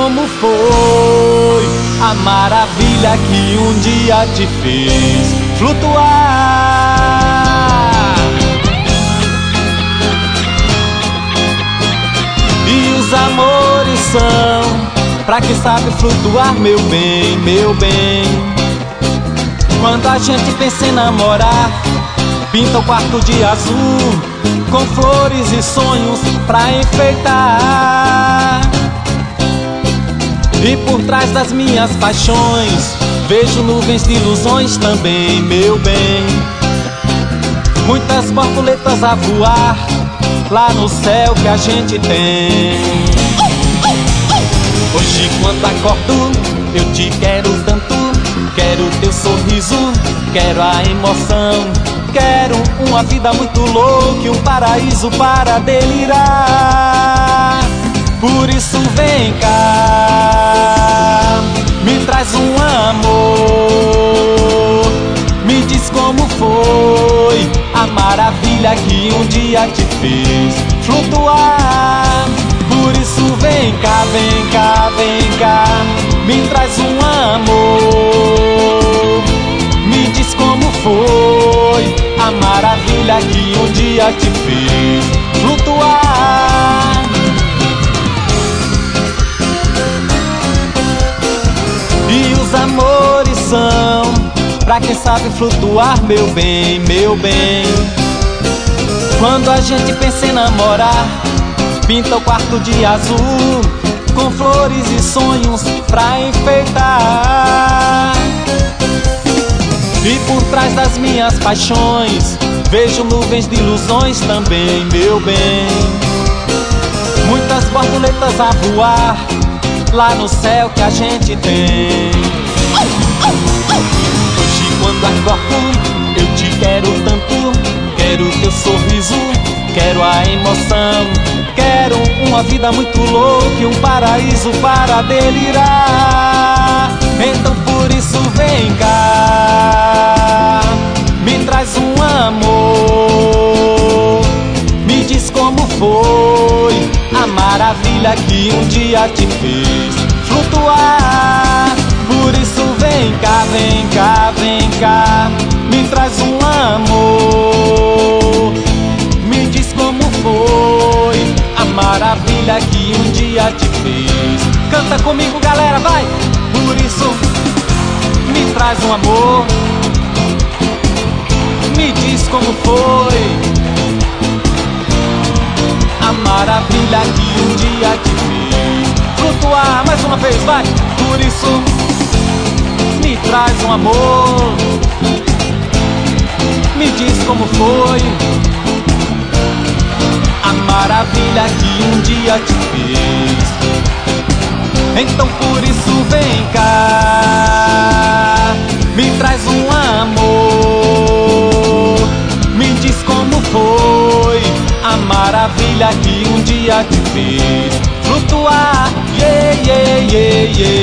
como foi a maravilha que um dia te fez flutuar. E os amores são pra quem sabe flutuar, meu bem, meu bem. Quando a gente pensa em namorar, pinta o quarto de azul, com flores e sonhos pra enfeitar. E por trás das minhas paixões, vejo nuvens de ilusões também, meu bem. Muitas borboletas a voar, lá no céu que a gente tem. Hoje quando acordo, eu te quero tanto. Quero teu sorriso, quero a emoção. Quero uma vida muito louca e um paraíso para delirar. Por isso vem cá, me traz um amor. Me diz como foi a maravilha que um dia te fez flutuar. Por isso vem cá, vem cá, vem cá, me traz um amor. Me diz como foi a maravilha que um dia te fez flutuar. E os amores são pra quem sabe flutuar, meu bem, meu bem. Quando a gente pensa em namorar, pinta o quarto de azul, com flores e sonhos pra enfeitar. E por trás das minhas paixões, vejo nuvens de ilusões também, meu bem. Muitas borboletas a voar, lá no céu que a gente tem. Hoje quando acordo, eu te quero tanto. Quero teu sorriso, quero a emoção. Quero uma vida muito louca e um paraíso para delirar. Então por isso vem cá, me traz um amor. Me diz como foi a maravilha que um dia te fez flutuar. Por isso vem cá, vem cá, vem cá, me traz um amor. Me diz como foi a maravilha que um dia te fez. Canta comigo, galera, vai! Por isso me traz um amor. Me diz como foi a maravilha que um dia te fez flutuar. Mais uma vez, vai! Por isso me traz um amor. Me diz como foi a maravilha que um dia te fez. Então por isso vem cá, me traz um amor. Me diz como foi a maravilha que um dia te fez flutuar. Yeah, yeah, yeah, yeah.